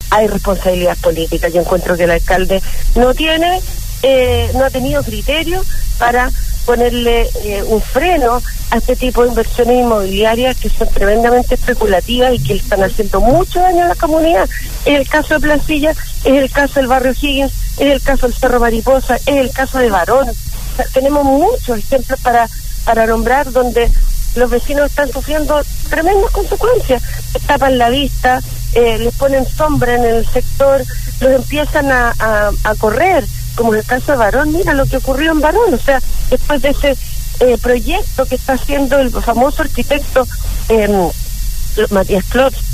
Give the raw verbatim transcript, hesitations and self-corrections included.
hay responsabilidad política. Yo encuentro que el alcalde no tiene, eh, no ha tenido criterio para ponerle eh, un freno a este tipo de inversiones inmobiliarias que son tremendamente especulativas y que le están haciendo mucho daño a la comunidad. Es el caso de Placilla, es el caso del barrio Higgins, es el caso del Cerro Mariposa, es el caso de Barón. O sea, tenemos muchos ejemplos para, para nombrar donde los vecinos están sufriendo tremendas consecuencias. Les tapan la vista, eh, les ponen sombra en el sector, los empiezan a, a, a correr, como en el caso de Barón. Mira lo que ocurrió en Barón, o sea, después de ese eh, proyecto que está haciendo el famoso arquitecto eh, Matías Klotz